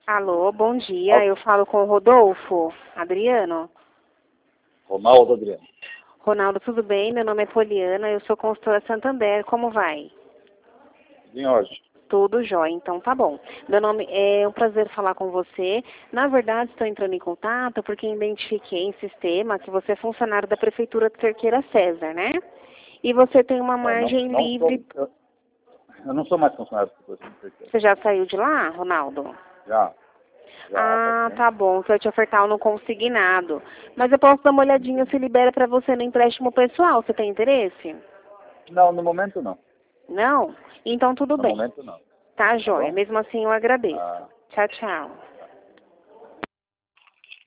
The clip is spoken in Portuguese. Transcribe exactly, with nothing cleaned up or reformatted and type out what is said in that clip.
Alô, bom dia. Eu falo com o Rodolfo Adriano. Ronaldo Adriano. Ronaldo, tudo bem? Meu nome é Poliana, eu sou consultora Santander. Como vai? Em ordem. Tudo jóia, então tá bom. Meu nome é um prazer falar com você. Na verdade, estou entrando em contato porque identifiquei em sistema que você é funcionário da Prefeitura de Cerqueira César, né? E você tem uma É, não, margem não livre. sou, eu, eu não sou mais funcionário do Prefeitura. Você já saiu de lá, Ronaldo? Já. Já Ah, faz tempo. tá bom, que eu te ofertar no consignado. Mas eu posso dar uma olhadinha se libera para você no empréstimo pessoal. Você tem interesse? Não, no momento não. Não? Então tudo No bem. momento não. Tá, Tá joia. bom? Mesmo assim eu agradeço. Ah. Tchau, tchau.